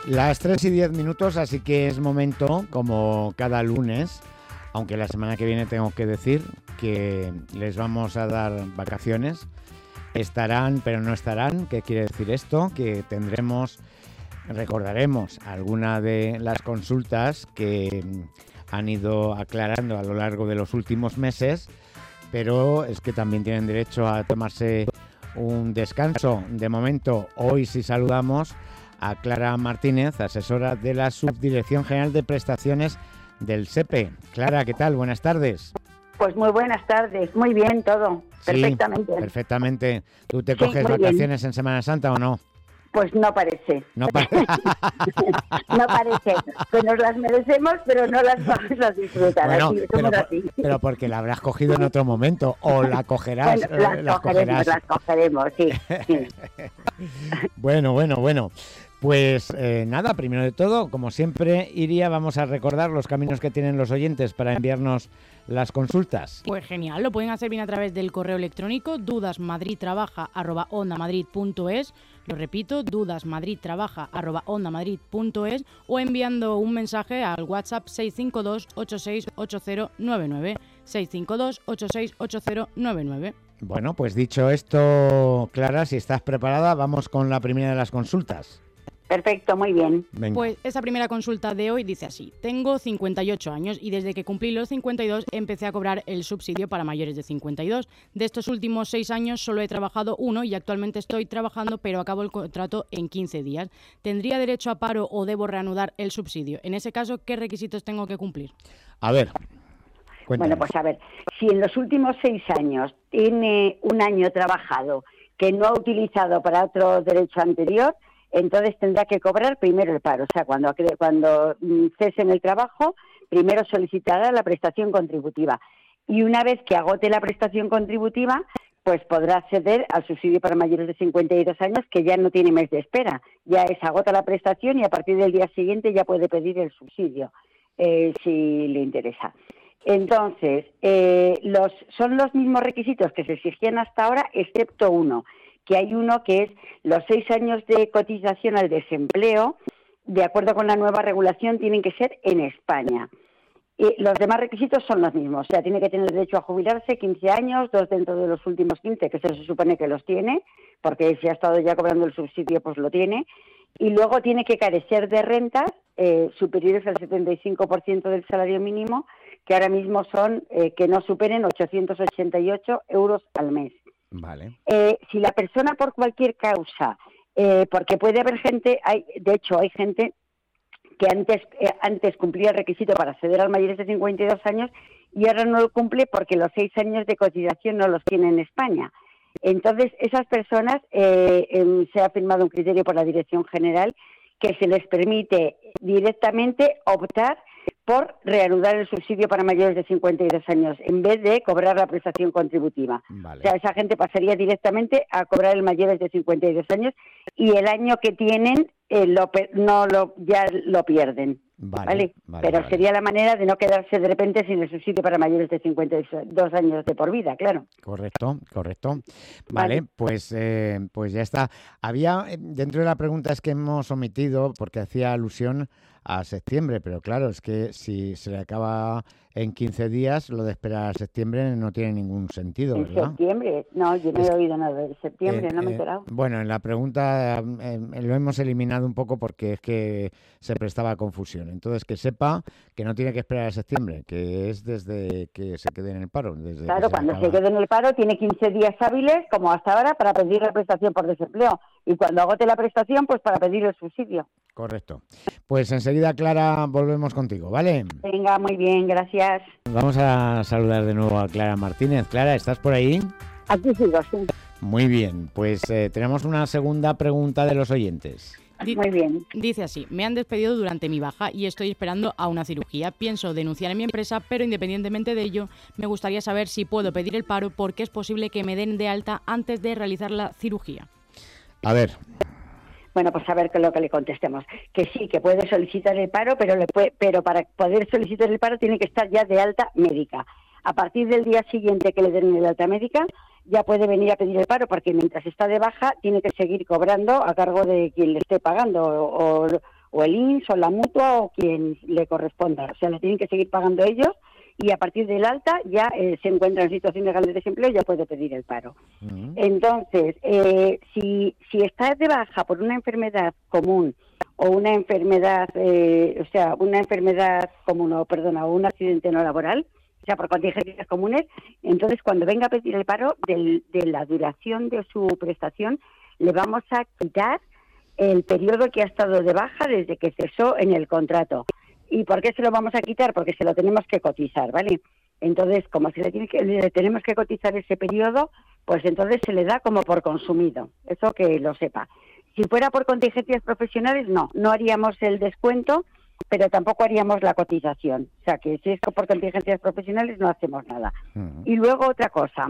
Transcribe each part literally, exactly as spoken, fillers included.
Las tres y diez minutos, así que es momento, como cada lunes, aunque la semana que viene tengo que decir que les vamos a dar vacaciones. Estarán, pero no estarán. ¿Qué quiere decir esto? Que tendremos, recordaremos alguna de las consultas que han ido aclarando a lo largo de los últimos meses, pero es que también tienen derecho a tomarse un descanso. De momento, hoy sí saludamos a Clara Martínez, asesora de la Subdirección General de Prestaciones del SEPE. Clara, ¿qué tal? Buenas tardes. Pues muy buenas tardes, muy bien todo, Sí, perfectamente. Perfectamente. ¿Tú te Sí, coges muy vacaciones bien. en Semana Santa o no? Pues no parece. No, pa- No parece. Pues nos las merecemos, pero no las vamos a disfrutar. Bueno, Así, pero, somos por- así. pero porque la habrás cogido en otro momento o la cogerás. Bueno, eh, las cogeremos, las cogeremos, sí. sí. Bueno, bueno, bueno. Pues eh, nada, primero de todo, como siempre, Iria, vamos a recordar los caminos que tienen los oyentes para enviarnos las consultas. Pues genial, lo pueden hacer bien a través del correo electrónico dudasmadridtrabaja arroba ondamadrid punto es, lo repito, dudasmadridtrabaja arroba ondamadrid punto es, o enviando un mensaje al WhatsApp seis cinco dos ocho seis ocho cero nueve nueve, seis cinco dos ocho seis ocho cero nueve nueve. Bueno, pues dicho esto, Clara, si estás preparada, vamos con la primera de las consultas. Perfecto, muy bien. Venga. Pues esa primera consulta de hoy dice así: tengo cincuenta y ocho años y desde que cumplí los cincuenta y dos empecé a cobrar el subsidio para mayores de cincuenta y dos. De estos últimos seis años solo he trabajado uno y actualmente estoy trabajando, pero acabo el contrato en quince días. ¿Tendría derecho a paro o debo reanudar el subsidio? En ese caso, ¿qué requisitos tengo que cumplir? A ver, cuéntanos. Bueno, pues a ver, si en los últimos seis años tiene un año trabajado que no ha utilizado para otro derecho anterior, entonces tendrá que cobrar primero el paro. O sea, cuando, cuando cese en el trabajo, primero solicitará la prestación contributiva. Y una vez que agote la prestación contributiva, pues podrá acceder al subsidio para mayores de cincuenta y dos años, que ya no tiene mes de espera. Ya es agota la prestación y a partir del día siguiente ya puede pedir el subsidio, eh, si le interesa. Entonces, eh, los, son los mismos requisitos que se exigían hasta ahora, excepto uno, que hay uno que es los seis años de cotización al desempleo, de acuerdo con la nueva regulación, tienen que ser en España. Y los demás requisitos son los mismos, o sea, tiene que tener derecho a jubilarse, quince años, dos dentro de los últimos quince, que eso se supone que los tiene, porque si ha estado ya cobrando el subsidio, pues lo tiene, y luego tiene que carecer de rentas eh, superiores al setenta y cinco por ciento del salario mínimo, que ahora mismo son eh, que no superen ochocientos ochenta y ocho euros al mes. Vale. Eh, si la persona por cualquier causa, eh, porque puede haber gente, hay, de hecho hay gente que antes eh, antes cumplía el requisito para acceder al mayores de cincuenta y dos años y ahora no lo cumple porque los seis años de cotización no los tiene en España. Entonces, esas personas, eh, eh, se ha firmado un criterio por la Dirección General que se les permite directamente optar por reanudar el subsidio para mayores de cincuenta y dos años en vez de cobrar la prestación contributiva. Vale. O sea, esa gente pasaría directamente a cobrar el mayores de cincuenta y dos años y el año que tienen eh, lo, no lo, ya lo pierden. Vale, ¿vale? vale, Pero vale. sería la manera de no quedarse de repente sin el subsidio para mayores de cincuenta y dos años de por vida, claro. Correcto, correcto. Vale, Vale. pues eh, pues ya está. Había, eh, dentro de las preguntas que hemos omitido, porque hacía alusión a septiembre, pero claro, es que si se le acaba en quince días, lo de esperar a septiembre no tiene ningún sentido, En ¿verdad? septiembre, no, yo no Es he oído nada de septiembre, Eh, no me he eh, enterado. bueno, en la pregunta eh, lo hemos eliminado un poco porque es que se prestaba a confusión. Entonces, que sepa que no tiene que esperar a septiembre, que es desde que se quede en el paro. Desde que Claro, se cuando acaba. se quede en el paro tiene quince días hábiles, como hasta ahora, para pedir la prestación por desempleo. Y cuando agote la prestación, pues para pedir el subsidio. Correcto. Pues enseguida, Clara, volvemos contigo, ¿vale? Venga, muy bien, gracias. Vamos a saludar de nuevo a Clara Martínez. Clara, ¿estás por ahí? Aquí sigo, sí. Muy bien, pues eh, tenemos una segunda pregunta de los oyentes. Di- Muy bien. Dice así: me han despedido durante mi baja y estoy esperando a una cirugía. Pienso denunciar en mi empresa, pero independientemente de ello, me gustaría saber si puedo pedir el paro porque es posible que me den de alta antes de realizar la cirugía. A ver, Bueno, pues a ver qué es lo que le contestemos. Que sí, que puede solicitar el paro, pero, le puede, pero para poder solicitar el paro tiene que estar ya de alta médica. A partir del día siguiente que le den el alta médica, ya puede venir a pedir el paro, porque mientras está de baja tiene que seguir cobrando a cargo de quien le esté pagando o, o el I N S o la mutua o quien le corresponda. O sea, le tienen que seguir pagando ellos y a partir del alta ya eh, se encuentra en situación legal de desempleo y ya puede pedir el paro. Uh-huh. Entonces, eh, si, si estás de baja por una enfermedad común o una enfermedad, eh, o sea, una enfermedad común, o perdona, o un accidente no laboral, o sea, por contingencias comunes, entonces cuando venga a pedir el paro, del, de la duración de su prestación, le vamos a quitar el periodo que ha estado de baja desde que cesó en el contrato. ¿Y por qué se lo vamos a quitar? Porque se lo tenemos que cotizar, ¿vale? Entonces, como se le, tiene que, le tenemos que cotizar ese periodo, pues entonces se le da como por consumido. Eso que lo sepa. Si fuera por contingencias profesionales, no, no haríamos el descuento, pero tampoco haríamos la cotización. O sea, que si es por contingencias profesionales no hacemos nada. Uh-huh. Y luego otra cosa.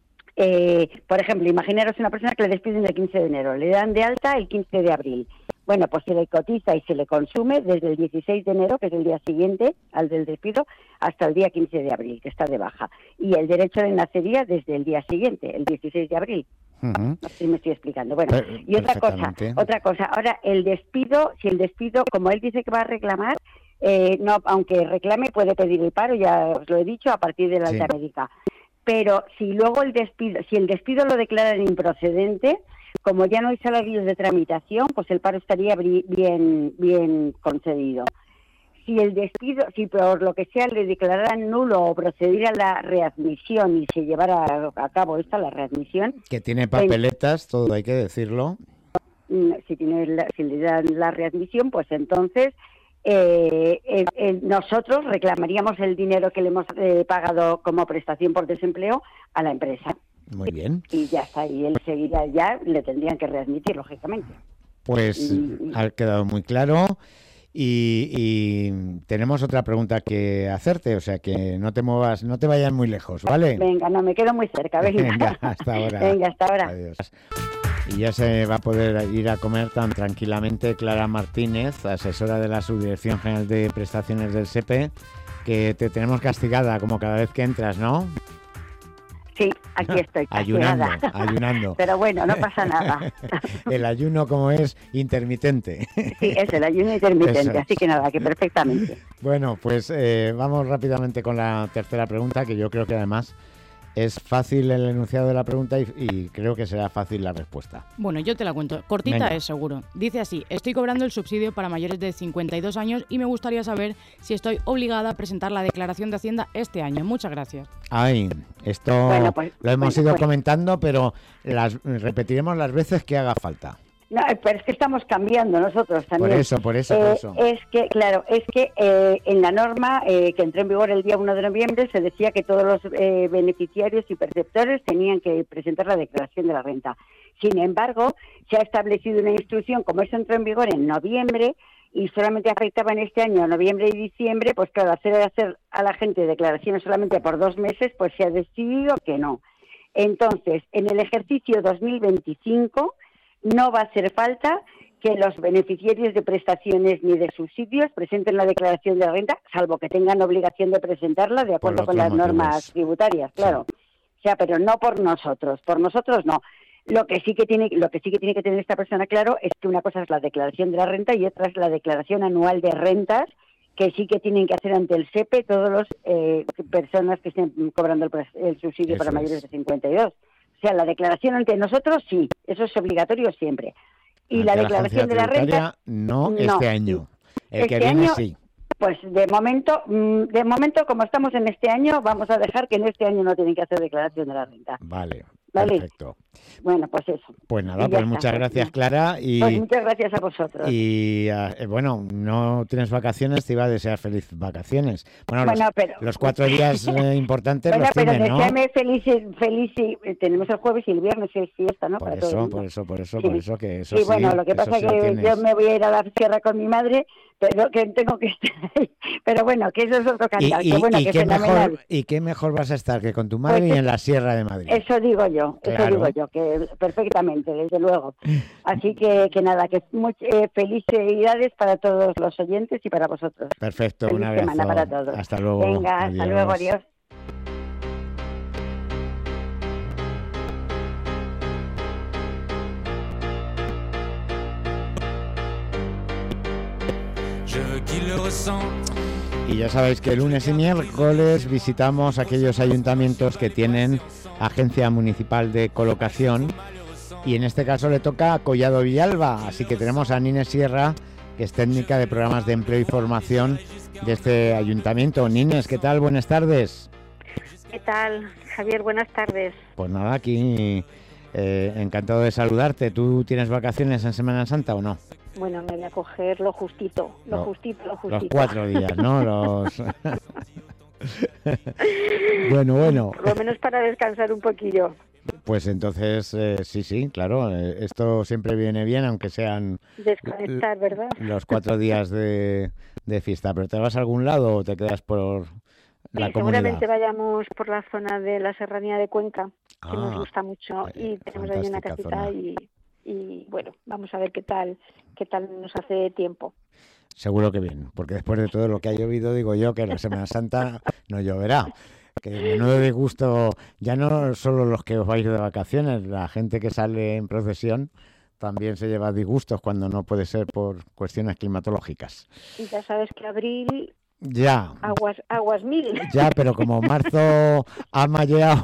Eh, por ejemplo, imaginaros una persona que le despiden el quince de enero, le dan de alta el quince de abril. Bueno, pues se le cotiza y se le consume desde el dieciséis de enero, que es el día siguiente al del despido, hasta el día quince de abril, que está de baja. Y el derecho de nacería desde el día siguiente, el dieciséis de abril. Uh-huh. Así me estoy explicando. Bueno, y otra cosa, otra cosa. Ahora, el despido, si el despido, como él dice que va a reclamar, eh, no, aunque reclame puede pedir el paro, ya os lo he dicho, a partir de la alta sí. médica. Pero si luego el despido, si el despido lo declaran improcedente, como ya no hay salarios de tramitación, pues el paro estaría bien, bien concedido. Si el despido, si por lo que sea le declararan nulo o procediera la readmisión y se llevara a cabo esta, la readmisión... Que tiene papeletas, en, todo hay que decirlo. Si, tiene la, si le dan la readmisión, pues entonces eh, eh, eh, nosotros reclamaríamos el dinero que le hemos eh, pagado como prestación por desempleo a la empresa. Muy bien. Y ya está, y él seguirá ya, le tendrían que readmitir, lógicamente. Pues y, ha quedado muy claro y, y tenemos otra pregunta que hacerte, o sea que no te muevas, no te vayas muy lejos, ¿vale? Venga, no, me quedo muy cerca, venga. Venga, hasta ahora. Venga, hasta ahora. Adiós. Y ya se va a poder ir a comer tan tranquilamente Clara Martínez, asesora de la Subdirección General de Prestaciones del S E P E, que te tenemos castigada como cada vez que entras, ¿no? Sí, aquí estoy, ayunando, ayunando. Pero bueno, no pasa nada. El ayuno, como es, intermitente. Sí, es el ayuno intermitente, así que nada, que perfectamente. Bueno, pues eh, vamos rápidamente con la tercera pregunta, que yo creo que además es fácil el enunciado de la pregunta y, y creo que será fácil la respuesta. Bueno, yo te la cuento. Cortita Venga. Es seguro. Dice así: estoy cobrando el subsidio para mayores de cincuenta y dos años y me gustaría saber si estoy obligada a presentar la declaración de Hacienda este año. Muchas gracias. Ay, esto bueno, pues, lo hemos bueno, ido pues. comentando, pero las repetiremos las veces que haga falta. No, pero es que estamos cambiando nosotros también. Por eso, por eso, eh, por eso. Es que, claro, es que eh, en la norma eh, que entró en vigor el día uno de noviembre se decía que todos los eh, beneficiarios y perceptores tenían que presentar la declaración de la renta. Sin embargo, se ha establecido una instrucción, como eso entró en vigor en noviembre y solamente afectaba en este año, noviembre y diciembre, pues claro, hacer, hacer a la gente declaraciones solamente por dos meses, pues se ha decidido que no. Entonces, en el ejercicio dos mil veinticinco... no va a hacer falta que los beneficiarios de prestaciones ni de subsidios presenten la declaración de la renta, salvo que tengan obligación de presentarla de acuerdo con las motivos. normas tributarias, claro. Sí. O sea, pero no por nosotros, por nosotros no. Lo que sí que tiene, lo que sí que tiene que tener esta persona claro es que una cosa es la declaración de la renta y otra es la declaración anual de rentas, que sí que tienen que hacer ante el S E P E todas las eh, personas que estén cobrando el, el subsidio Eso para mayores es. de cincuenta y dos. O sea, la declaración ante nosotros sí, eso es obligatorio siempre. Y la, la declaración de la renta no este no. año. El este que viene año, sí. Pues de momento, de momento como estamos en este año, vamos a dejar que en este año no tienen que hacer declaración de la renta. Vale. ¿Vale? Perfecto. Bueno, pues eso. Pues nada, pues muchas está. gracias, Clara. Y, pues muchas gracias a vosotros. Y eh, bueno, no tienes vacaciones, te iba a desear feliz vacaciones. Bueno, bueno los, pero, los cuatro días eh, importantes bueno, los pero tienen, ¿no? Deseame feliz, feliz, tenemos el jueves y el viernes es fiesta, ¿no? Por Para eso, todo por eso, por eso, sí. por eso que eso sí. sí, bueno, lo que pasa es que sí yo me voy a ir a la sierra con mi madre, pero que tengo que estar ahí. Pero bueno, que eso es otro cantar. Y, y, que bueno, y, que qué fenomenal. mejor, ¿Y qué mejor vas a estar que con tu madre pues, y en la Sierra de Madrid? Eso digo yo, claro. eso digo yo, que perfectamente, desde luego. Así que, que nada, que muy, eh, felicidades para todos los oyentes y para vosotros. Perfecto, Feliz un abrazo. semana para todos. Hasta luego. Venga, adiós. hasta luego, adiós. Y ya sabéis que lunes y miércoles visitamos aquellos ayuntamientos que tienen agencia municipal de colocación, y en este caso le toca a Collado Villalba, así que tenemos a Nines Sierra, que es técnica de programas de empleo y formación de este ayuntamiento. Nines, ¿qué tal? Buenas tardes. ¿Qué tal, Javier? Buenas tardes. Pues nada, aquí eh, encantado de saludarte. ¿Tú tienes vacaciones en Semana Santa o no? Bueno, me voy a coger lo justito, lo, lo justito, lo justito. Los cuatro días, ¿no? Los... bueno, bueno. Por lo menos para descansar un poquillo. Pues entonces, eh, sí, sí, claro, eh, esto siempre viene bien, aunque sean... Desconectar, ¿verdad? Los cuatro días de, de fiesta. ¿Pero te vas a algún lado o te quedas por la sí, comunidad? Seguramente vayamos por la zona de la Serranía de Cuenca, que ah, nos gusta mucho, y tenemos ahí una casita y, y, bueno, vamos a ver qué tal, qué tal nos hace tiempo. Seguro que bien, porque después de todo lo que ha llovido, digo yo que la Semana Santa no lloverá. Que menudo disgusto, ya no solo los que os vais de vacaciones, la gente que sale en procesión también se lleva disgustos cuando no puede ser por cuestiones climatológicas. Y ya sabes que abril... Ya. Aguas, aguas mil. Ya, pero como marzo ha malleado...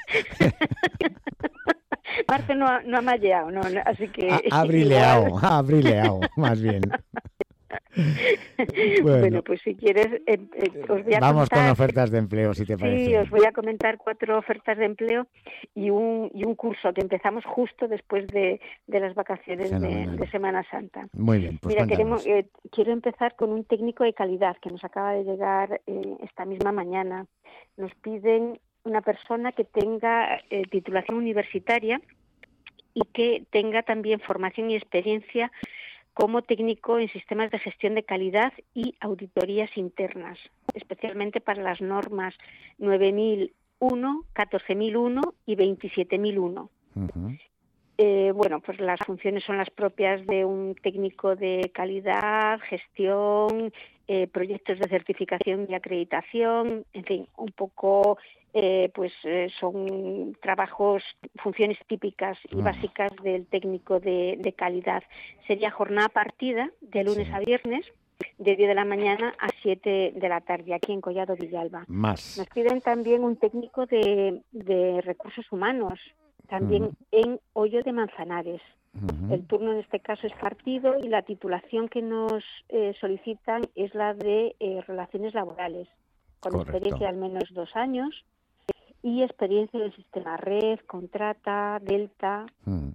Marzo no ha, no ha malleado, no, no, así que... Ha, ha brileado, ha brileado, más bien. Bueno, bueno, pues si quieres, eh, eh, os voy a Vamos contar, con ofertas de empleo, si te parece. Sí, os voy a comentar cuatro ofertas de empleo y un y un curso que empezamos justo después de, de las vacaciones de, de Semana Santa. Muy bien, pues Mira, queremos, eh, quiero empezar con un técnico de calidad que nos acaba de llegar eh, esta misma mañana. Nos piden una persona que tenga eh, titulación universitaria y que tenga también formación y experiencia como técnico en sistemas de gestión de calidad y auditorías internas, especialmente para las normas nueve mil uno, catorce mil uno y veintisiete mil uno. Uh-huh. Eh, bueno, pues las funciones son las propias de un técnico de calidad, gestión, eh, proyectos de certificación y acreditación, en fin, un poco... Eh, pues eh, son trabajos, funciones típicas y básicas del técnico de, de calidad. Sería jornada partida de lunes sí. a viernes, de diez de la mañana a siete de la tarde, aquí en Collado Villalba. Más. Nos piden también un técnico de, de recursos humanos, también uh-huh. en Hoyo de Manzanares. Uh-huh. El turno en este caso es partido y la titulación que nos eh, solicitan es la de eh, relaciones laborales, con Correcto. experiencia de al menos dos años, y experiencia en el sistema Red, Contrata, Delta. Hmm.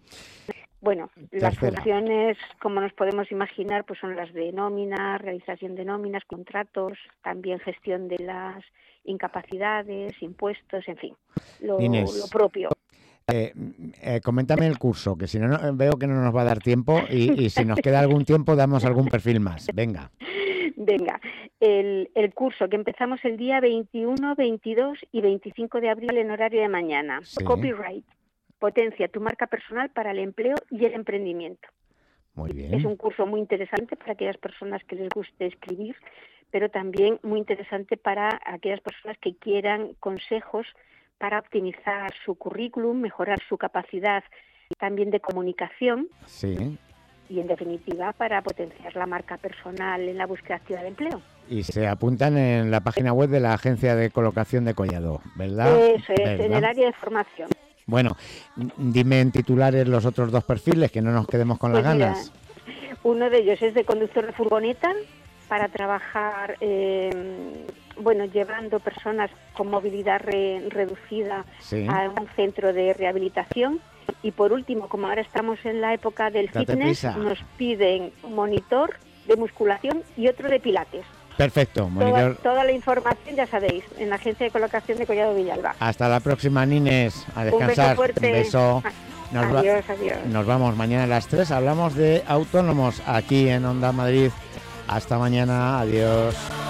Bueno, Tercera. Las funciones, como nos podemos imaginar, pues son las de nómina, realización de nóminas, contratos, también gestión de las incapacidades, impuestos, en fin, lo, lo propio. Eh, eh, coméntame el curso, que si no, no veo que no nos va a dar tiempo y, y si nos queda algún tiempo damos algún perfil más. Venga. Venga, el, el curso que empezamos el día veintiuno, veintidós y veinticinco de abril en horario de mañana. Sí. Copyright, potencia tu marca personal para el empleo y el emprendimiento. Muy bien. Es un curso muy interesante para aquellas personas que les guste escribir, pero también muy interesante para aquellas personas que quieran consejos para optimizar su currículum, mejorar su capacidad también de comunicación. Sí. Y, en definitiva, para potenciar la marca personal en la búsqueda activa de empleo. Y se apuntan en la página web de la Agencia de Colocación de Collado, ¿verdad? Eso es, ¿verdad? En el área de formación. Bueno, dime en titulares los otros dos perfiles, que no nos quedemos con pues las mira, ganas. Uno de ellos es de conductor de furgoneta, para trabajar, eh, bueno, llevando personas con movilidad re, reducida sí. a un centro de rehabilitación. Y por último, como ahora estamos en la época del Date fitness, prisa. Nos piden un monitor de musculación y otro de pilates. Perfecto. Monitor. Toda, toda la información, ya sabéis, en la Agencia de Colocación de Collado Villalba. Hasta la próxima, Nines. A descansar. Un beso fuerte. Un beso. Nos adiós, va, adiós. Nos vamos mañana a las tres. Hablamos de autónomos aquí en Onda Madrid. Hasta mañana. Adiós.